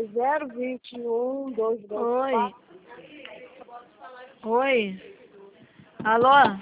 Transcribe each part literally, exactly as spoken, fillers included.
zero vinte e um, dois dois Oi. quatro. Oi. Alô?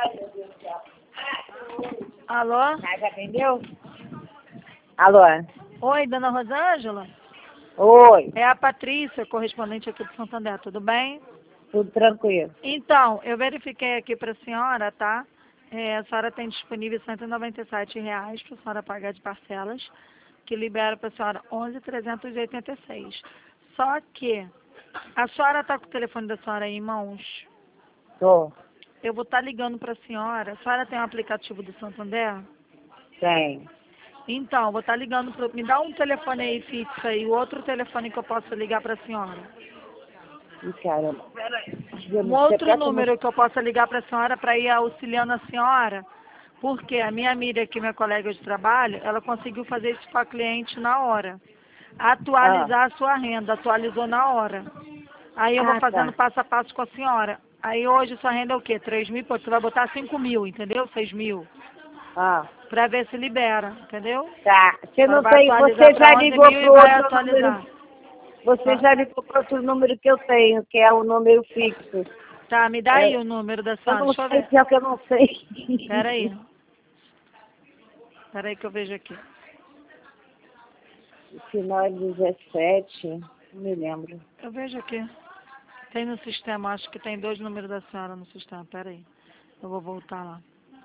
Alô? Já atendeu? Alô? Oi, dona Rosângela? Oi, É a Patrícia, correspondente aqui do Santander, tudo bem? tudo tranquilo. Então, eu verifiquei aqui para a senhora, tá? É, a senhora tem disponível cento e noventa e sete reais para a senhora pagar de parcelas, que libera para a senhora onze mil trezentos e oitenta e seis. Só que a senhora está com o telefone da senhora aí em mãos? Tô, Eu vou estar ligando para a senhora. A senhora tem um aplicativo do Santander? tem. Então, vou estar ligando para... Me dá um telefone aí fixo aí, o outro telefone que eu posso ligar para a senhora. Ih, caramba. Peraí. Eu Um não sei outro até como... número que eu possa ligar para a senhora para ir auxiliando a senhora, porque a minha amiga aqui, minha colega de trabalho, ela conseguiu fazer isso com a cliente na hora. Ah, Atualizar a sua renda, atualizou na hora. Aí eu vou ah, fazendo tá. passo a passo com a senhora. Aí hoje sua renda é o quê? Três mil? Pô, você vai botar cinco mil, entendeu? Seis mil. Ah, Pra ver se libera, entendeu? tá. Você Agora não vai tem... atualizar Você já para onze ligou mil e pro vai outro atualizar. número... Você Tá, já ligou pro outro número que eu tenho, que é o número fixo. tá, me dá aí É, o número da eu senhora, não deixa eu sei ver. se é o que eu não sei. Pera aí. Pera aí que eu vejo aqui. O final é dezessete, não me lembro. Eu vejo aqui. Tem no sistema, acho que tem dois números da senhora no sistema. Pera aí. Eu vou voltar lá.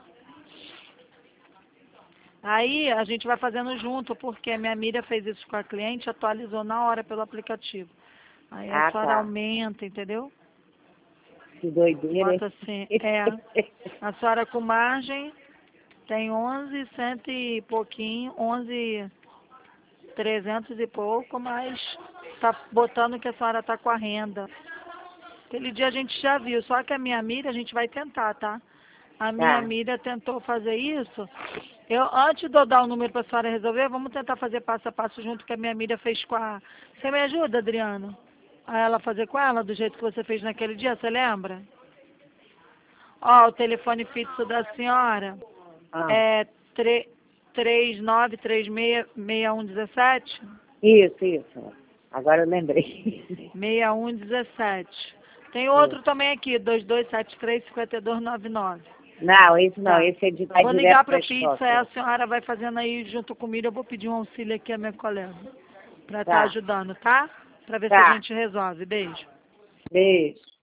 Aí a gente vai fazendo junto, porque a minha Miriam fez isso com a cliente, atualizou na hora pelo aplicativo. Aí a Ah, senhora tá. aumenta, entendeu? Que doideira, Bota hein? assim, é. A senhora com margem tem onze, cento e pouquinho, onze, trezentos e pouco, mas tá botando que a senhora tá com a renda. Aquele dia a gente já viu, só que a minha Miriam a gente vai tentar, tá? A minha Tá. Miriam tentou fazer isso. Eu, antes de eu dar o número para a senhora resolver, vamos tentar fazer passo a passo junto que a minha Miriam fez com a... Você me ajuda, Adriano? A ela fazer com ela, do jeito que você fez naquele dia, você lembra? Ó, o telefone fixo da senhora Ah, é três nove três seis, seis um um sete? isso, isso. Agora eu lembrei. seis um um sete. Tem Isso. outro também aqui, dois dois sete três, cinco dois nove nove. Não, esse não, Tá. esse é de dar Vou direto ligar para para a o Pix, aí escola. a senhora vai fazendo aí junto comigo. Eu vou pedir um auxílio aqui à minha colega, para estar Tá, ajudando, tá? Para ver se a tá. gente resolve. Beijo. Beijo.